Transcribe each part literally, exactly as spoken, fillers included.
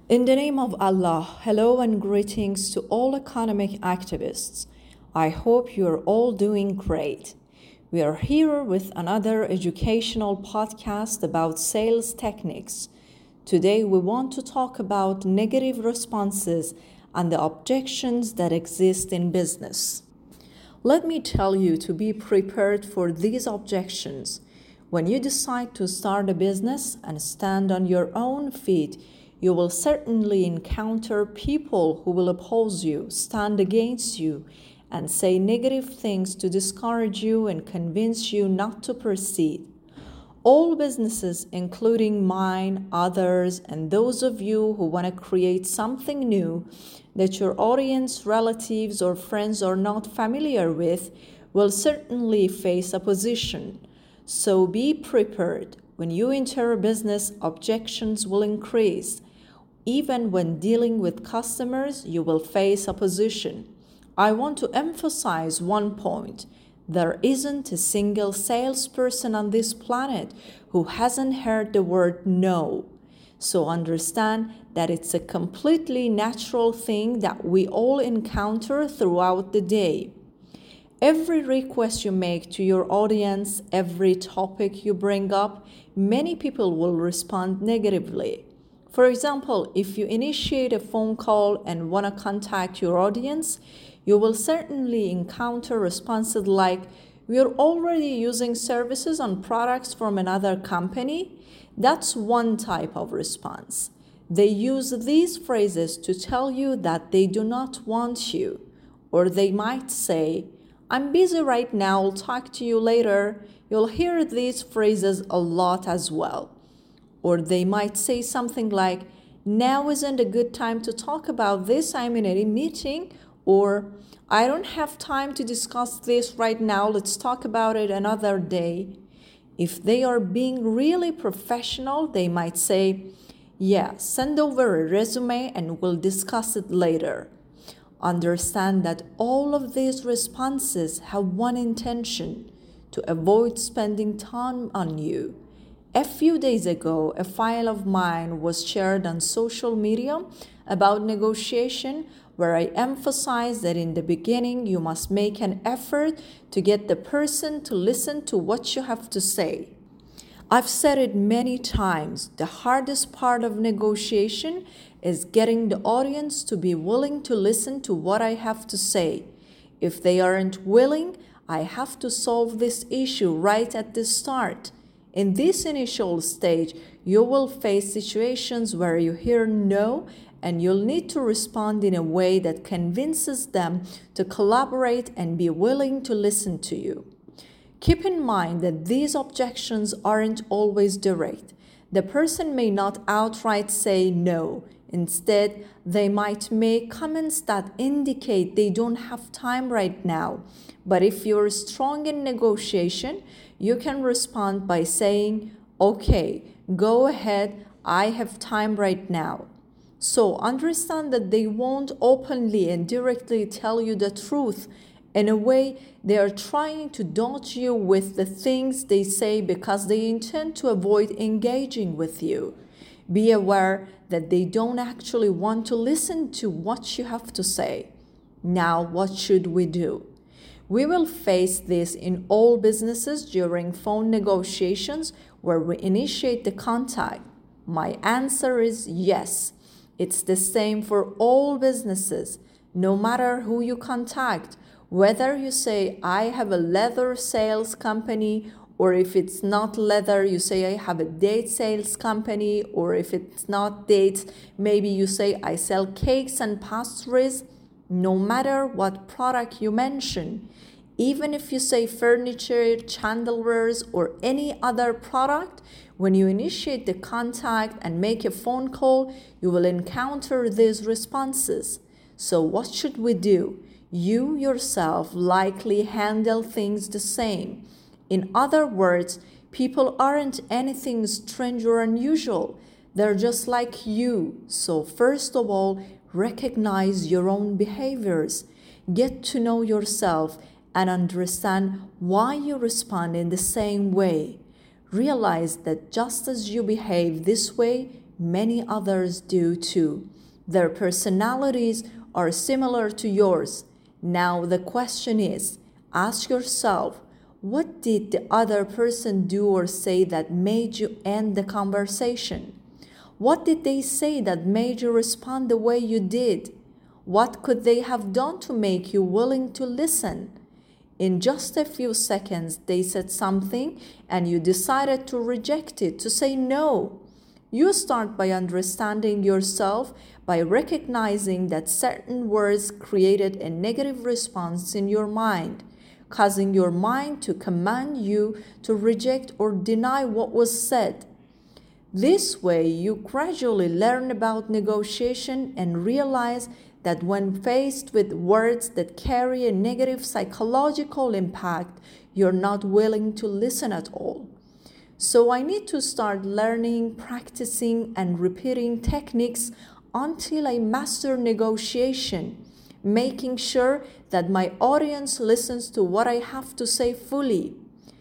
In the name of Allah, hello and greetings to all economic activists. I hope you are all doing great. We are here with another educational podcast about sales techniques. Today we want to talk about negative responses and the objections that exist in business. Let me tell you to be prepared for these objections. When you decide to start a business and stand on your own feet, you will certainly encounter people who will oppose you, stand against you, and say negative things to discourage you and convince you not to proceed. All businesses, including mine, others, and those of you who want to create something new that your audience, relatives, or friends are not familiar with, will certainly face opposition. So be prepared. When you enter a business, objections will increase. Even when dealing with customers, you will face opposition. I want to emphasize one point. There isn't a single salesperson on this planet who hasn't heard the word no. So understand that it's a completely natural thing that we all encounter throughout the day. Every request you make to your audience, every topic you bring up, many people will respond negatively. For example, if you initiate a phone call and want to contact your audience, you will certainly encounter responses like, "We're already using services and products from another company." That's one type of response. They use these phrases to tell you that they do not want you. Or they might say, "I'm busy right now, I'll talk to you later." You'll hear these phrases a lot as well. Or they might say something like, "Now isn't a good time to talk about this, I'm in a meeting," or "I don't have time to discuss this right now, let's talk about it another day." If they are being really professional, they might say, "Yeah, send over a resume and we'll discuss it later." Understand that all of these responses have one intention: to avoid spending time on you. A few days ago, a file of mine was shared on social media about negotiation, where I emphasized that in the beginning you must make an effort to get the person to listen to what you have to say. I've said it many times, the hardest part of negotiation is getting the audience to be willing to listen to what I have to say. If they aren't willing, I have to solve this issue right at the start. In this initial stage, you will face situations where you hear no, and you'll need to respond in a way that convinces them to collaborate and be willing to listen to you. Keep in mind that these objections aren't always direct. The person may not outright say no. Instead, they might make comments that indicate they don't have time right now. But if you're strong in negotiation, you can respond by saying, "Okay, go ahead, I have time right now." So understand that they won't openly and directly tell you the truth. In a way, they are trying to dodge you with the things they say because they intend to avoid engaging with you. Be aware that they don't actually want to listen to what you have to say. Now, what should we do? We will face this in all businesses during phone negotiations where we initiate the contact. My answer is yes. It's the same for all businesses, no matter who you contact. Whether you say, "I have a leather sales company," or if it's not leather, you say, "I have a date sales company," or if it's not dates, maybe you say, "I sell cakes and pastries." No matter what product you mention, even if you say furniture, chandeliers, or any other product, when you initiate the contact and make a phone call, you will encounter these responses. So what should we do? You yourself likely handle things the same. In other words, people aren't anything strange or unusual. They're just like you. So first of all, recognize your own behaviors. Get to know yourself and understand why you respond in the same way. Realize that just as you behave this way, many others do too. Their personalities are similar to yours. Now the question is, ask yourself, what did the other person do or say that made you end the conversation? What did they say that made you respond the way you did? What could they have done to make you willing to listen? In just a few seconds, they said something and you decided to reject it, to say no. You start by understanding yourself, by recognizing that certain words created a negative response in your mind, causing your mind to command you to reject or deny what was said. This way, you gradually learn about negotiation and realize that when faced with words that carry a negative psychological impact, you're not willing to listen at all. So I need to start learning, practicing, and repeating techniques until I master negotiation, making sure that my audience listens to what I have to say fully.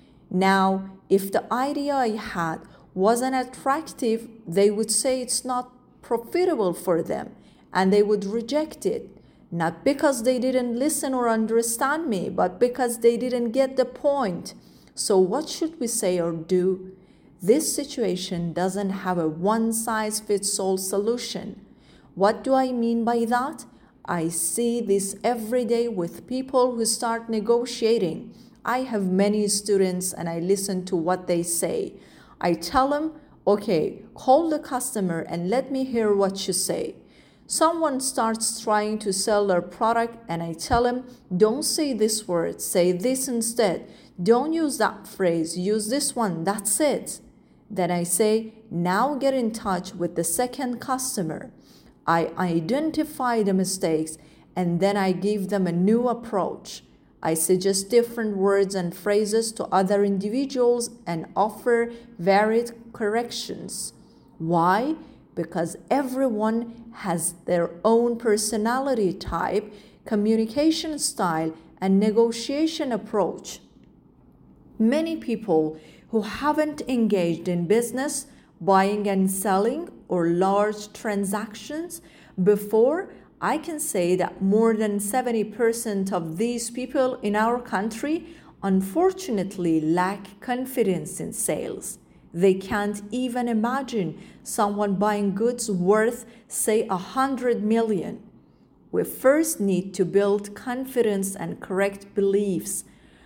Now, if the idea I had wasn't attractive, they would say it's not profitable for them, and they would reject it, not because they didn't listen or understand me, but because they didn't get the point. So what should we say or do? This situation doesn't have a one-size-fits-all solution. What do I mean by that? I see this every day with people who start negotiating. I have many students and I listen to what they say. I tell them, okay, call the customer and let me hear what you say. Someone starts trying to sell their product and I tell them, don't say this word, say this instead. Don't use that phrase, use this one, that's it. Then I say, now get in touch with the second customer. I identify the mistakes and then I give them a new approach. I suggest different words and phrases to other individuals and offer varied corrections. Why? Because everyone has their own personality type, communication style, and negotiation approach. Many people who haven't engaged in business, buying and selling, or large transactions before, I can say that more than seventy percent of these people in our country unfortunately lack confidence in sales. They can't even imagine someone buying goods worth, say, a hundred million. We first need to build confidence and correct beliefs.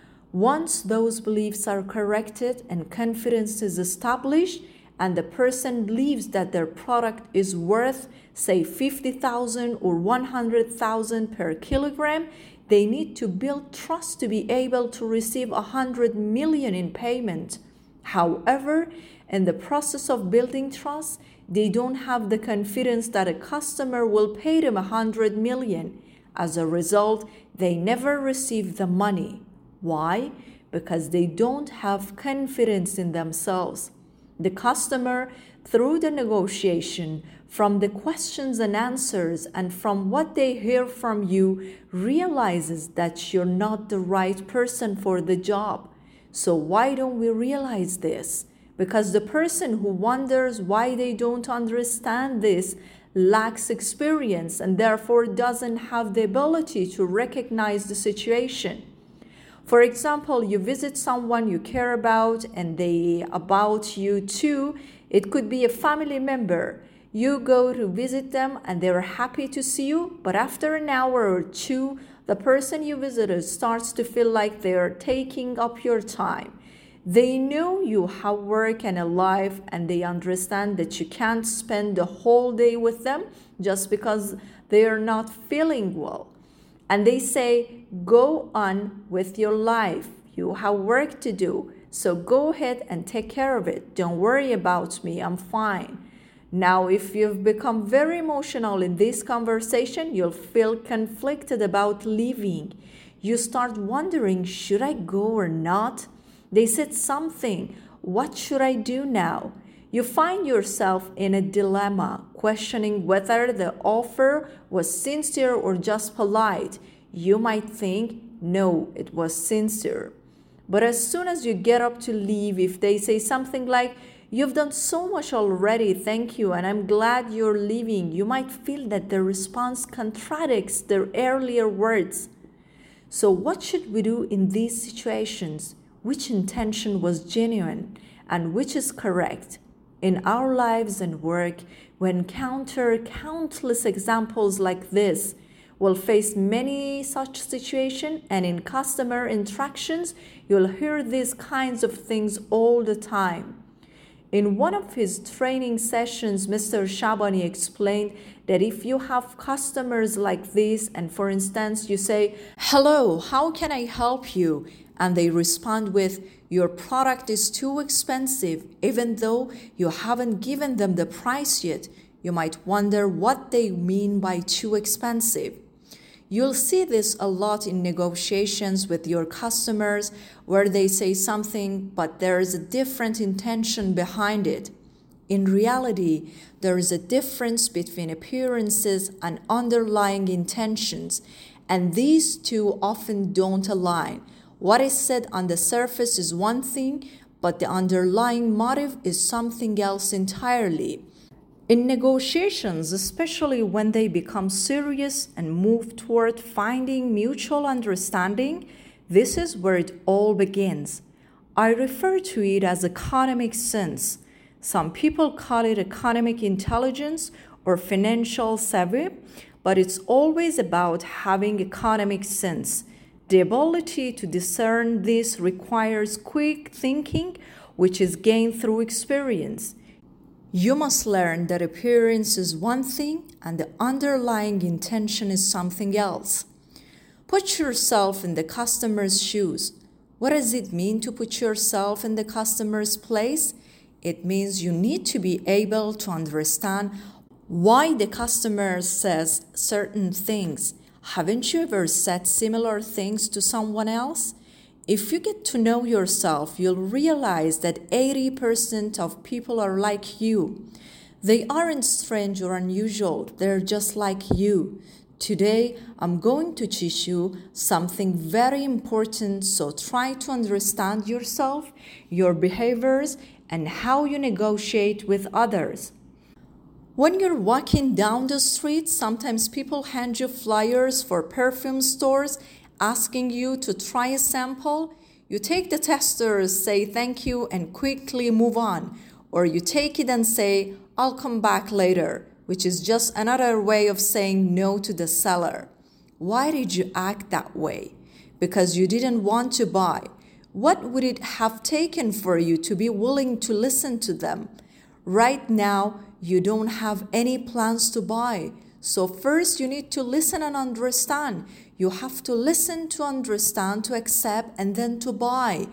Once those beliefs are corrected and confidence is established, and the person believes that their product is worth, say, fifty thousand or one hundred thousand per kilogram, they need to build trust to be able to receive one hundred million in payment. However, in the process of building trust, they don't have the confidence that a customer will pay them one hundred million. As a result, they never receive the money. Why? Because they don't have confidence in themselves. The customer, through the negotiation, from the questions and answers, and from what they hear from you, realizes that you're not the right person for the job. So why don't we realize this? Because the person who wonders why they don't understand this lacks experience and therefore doesn't have the ability to recognize the situation. For example, you visit someone you care about and they about you too. It could be a family member. You go to visit them and they're happy to see you, but after an hour or two, the person you visited starts to feel like they're taking up your time. They know you have work and a life, and they understand that you can't spend the whole day with them just because they are not feeling well. And they say, go on with your life. You have work to do, so go ahead and take care of it. Don't worry about me, I'm fine. Now, if you've become very emotional in this conversation, you'll feel conflicted about leaving. You start wondering, should I go or not? They said something. What should I do now? You find yourself in a dilemma, questioning whether the offer was sincere or just polite. You might think, no, it was sincere. But as soon as you get up to leave, if they say something like, You've done so much already, thank you, and I'm glad you're leaving. You might feel that the response contradicts their earlier words. So, what should we do in these situations? Which intention was genuine and which is correct? In our lives and work, we encounter countless examples like this. We'll face many such situations, and in customer interactions, you'll hear these kinds of things all the time. In one of his training sessions, Mister Shabani explained that if you have customers like this, and for instance, you say, "Hello, how can I help you?" and they respond with, "Your product is too expensive," even though you haven't given them the price yet, you might wonder what they mean by too expensive. You'll see this a lot in negotiations with your customers where they say something, but there is a different intention behind it. In reality, there is a difference between appearances and underlying intentions, and these two often don't align. What is said on the surface is one thing, but the underlying motive is something else entirely. In negotiations, especially when they become serious and move toward finding mutual understanding, this is where it all begins. I refer to it as economic sense. Some people call it economic intelligence or financial savvy, but it's always about having economic sense. The ability to discern this requires quick thinking, which is gained through experience. You must learn that appearance is one thing and the underlying intention is something else. Put yourself in the customer's shoes. What does it mean to put yourself in the customer's place? It means you need to be able to understand why the customer says certain things. Haven't you ever said similar things to someone else? If you get to know yourself, you'll realize that eighty percent of people are like you. They aren't strange or unusual, they're just like you. Today, I'm going to teach you something very important, so try to understand yourself, your behaviors, and how you negotiate with others. When you're walking down the street, sometimes people hand you flyers for perfume stores asking you to try a sample. You take the testers, say thank you, and quickly move on. Or you take it and say, "I'll come back later," which is just another way of saying no to the seller. Why did you act that way? Because you didn't want to buy. What would it have taken for you to be willing to listen to them? Right now, you don't have any plans to buy. So first you need to listen and understand. You have to listen to understand, to accept, and then to buy.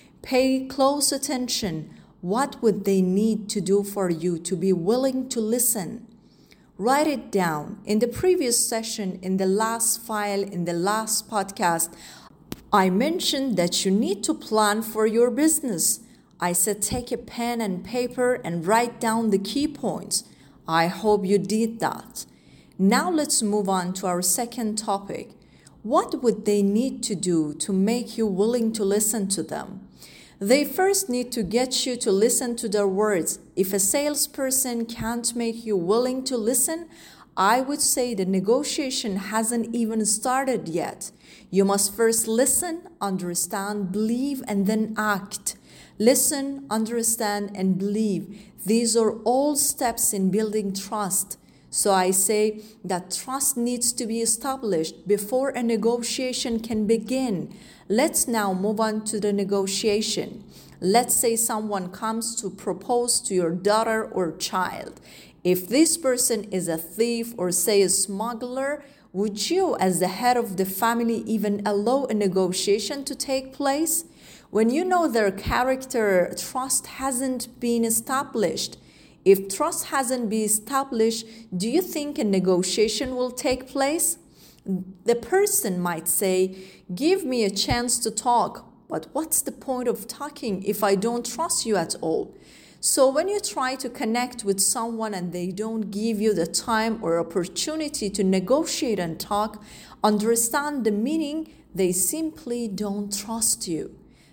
Pay close attention. What would they need to do for you to be willing to listen? Write it down. In the previous session, in the last file, in the last podcast, I mentioned that you need to plan for your business. I said take a pen and paper and write down the key points. I hope you did that. Now let's move on to our second topic. What would they need to do to make you willing to listen to them? They first need to get you to listen to their words. If a salesperson can't make you willing to listen, I would say the negotiation hasn't even started yet. You must first listen, understand, believe, and then act. Listen, understand, and believe. These are all steps in building trust. So I say that trust needs to be established before a negotiation can begin. Let's now move on to the negotiation. Let's say someone comes to propose to your daughter or child. If this person is a thief or say a smuggler, would you, as the head of the family, even allow a negotiation to take place? When you know their character, trust hasn't been established. If trust hasn't been established, do you think a negotiation will take place? The person might say, "Give me a chance to talk." But what's the point of talking if I don't trust you at all? So when you try to connect with someone and they don't give you the time or opportunity to negotiate and talk, understand the meaning, they simply don't trust you.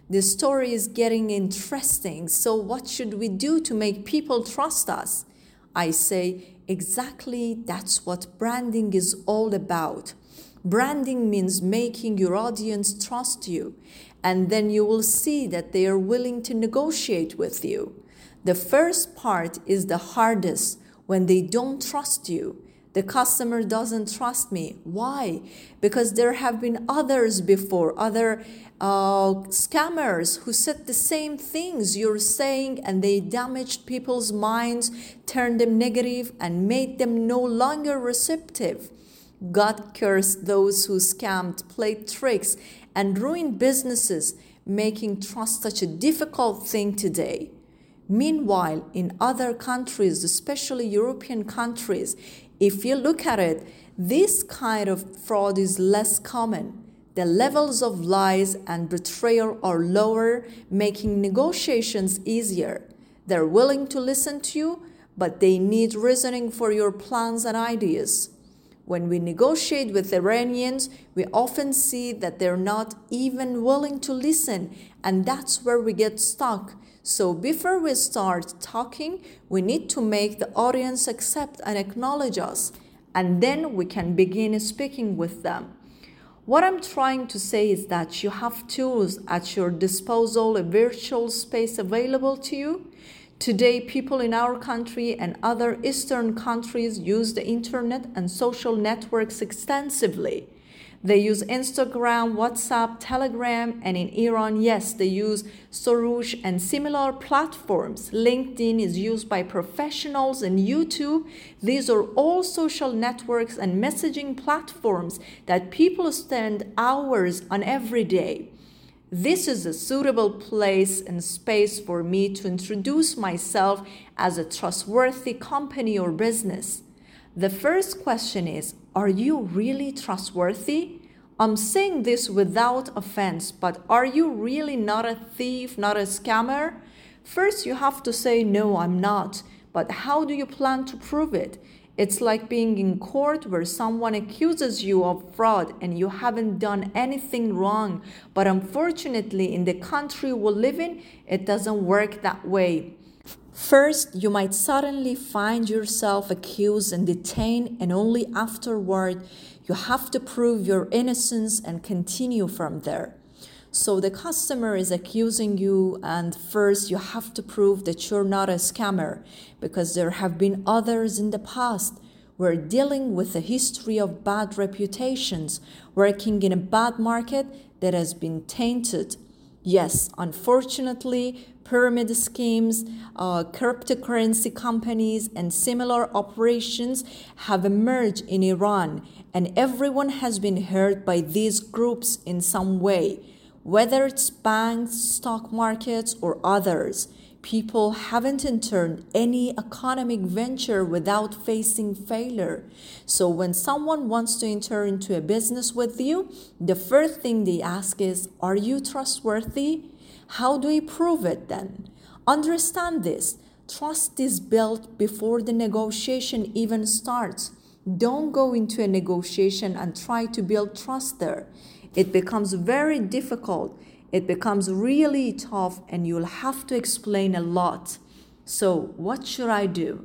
The story is getting interesting. So, what should we do to make people trust us? I say, exactly that's what branding is all about. Branding means making your audience trust you, and then you will see that they are willing to negotiate with you. The first part is the hardest, when they don't trust you. The customer doesn't trust me. Why? Because there have been others before, other uh, scammers who said the same things you're saying, and they damaged people's minds, turned them negative, and made them no longer receptive. God cursed those who scammed, played tricks, and ruined businesses, making trust such a difficult thing today. Meanwhile, in other countries, especially European countries, if you look at it, this kind of fraud is less common. The levels of lies and betrayal are lower, making negotiations easier. They're willing to listen to you, but they need reasoning for your plans and ideas. When we negotiate with Iranians, we often see that they're not even willing to listen, and that's where we get stuck. So before we start talking, we need to make the audience accept and acknowledge us, and then we can begin speaking with them. What I'm trying to say is that you have tools at your disposal, a virtual space available to you. Today, people in our country and other Eastern countries use the internet and social networks extensively. They use Instagram, WhatsApp, Telegram, and in Iran, yes, they use Soroush and similar platforms. LinkedIn is used by professionals, and YouTube. These are all social networks and messaging platforms that people spend hours on every day. This is a suitable place and space for me to introduce myself as a trustworthy company or business. The first question is, are you really trustworthy? I'm saying this without offense, but are you really not a thief, not a scammer? First, you have to say, no, I'm not. But how do you plan to prove it? It's like being in court where someone accuses you of fraud and you haven't done anything wrong. But unfortunately, in the country we live in, it doesn't work that way. First, you might suddenly find yourself accused and detained, and only afterward you have to prove your innocence and continue from there. So the customer is accusing you, and first you have to prove that you're not a scammer, because there have been others in the past. We're dealing with a history of bad reputations, working in a bad market that has been tainted. Yes, unfortunately, pyramid schemes, uh, cryptocurrency companies, and similar operations have emerged in Iran, and everyone has been hurt by these groups in some way. Whether it's banks, stock markets, or others, people haven't entered any economic venture without facing failure. So when someone wants to enter into a business with you, the first thing they ask is, are you trustworthy? How do we prove it then? Understand this. Trust is built before the negotiation even starts. Don't go into a negotiation and try to build trust there. It becomes very difficult. It becomes really tough, and you'll have to explain a lot. So, what should I do?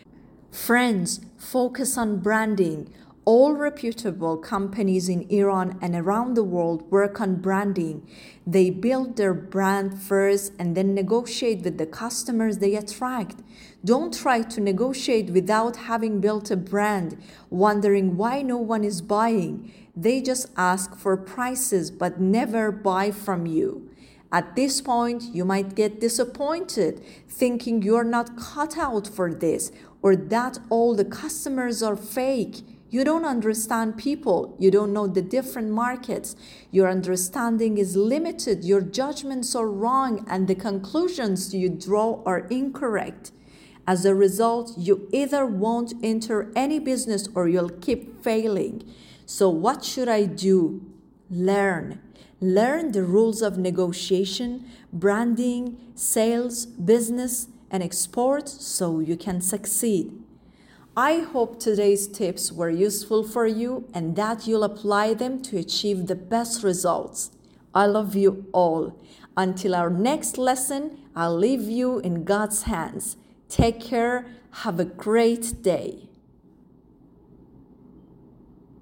Friends, focus on branding. All reputable companies in Iran and around the world work on branding. They build their brand first and then negotiate with the customers they attract. Don't try to negotiate without having built a brand, wondering why no one is buying. They just ask for prices but never buy from you. At this point, you might get disappointed, thinking you're not cut out for this, or that all the customers are fake. You don't understand people. You don't know the different markets. Your understanding is limited. Your judgments are wrong, and the conclusions you draw are incorrect. As a result, you either won't enter any business or you'll keep failing. So what should I do? Learn. Learn the rules of negotiation, branding, sales, business, and export so you can succeed. I hope today's tips were useful for you and that you'll apply them to achieve the best results. I love you all. Until our next lesson, I'll leave you in God's hands. Take care. Have a great day.